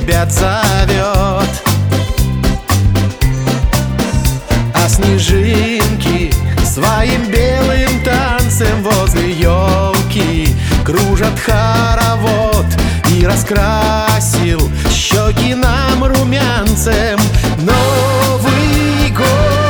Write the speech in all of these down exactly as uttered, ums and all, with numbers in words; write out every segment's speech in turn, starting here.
ребят зовет. А снежинки своим белым танцем возле елки кружат хоровод. И раскрасил щеки нам румянцем Новый год.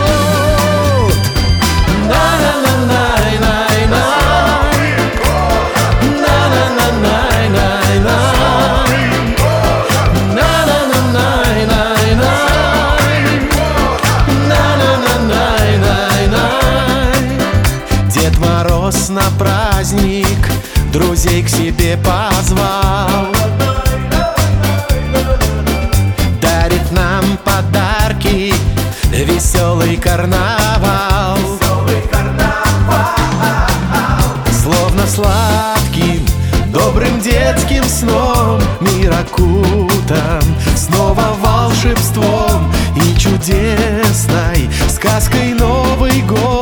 Дед Мороз на праздник друзей к себе позвал, дарит нам подарки, веселый карнавал. Словно сладким, добрым детским сном мир окутан снова волшебством и чудесной сказкой Новый год.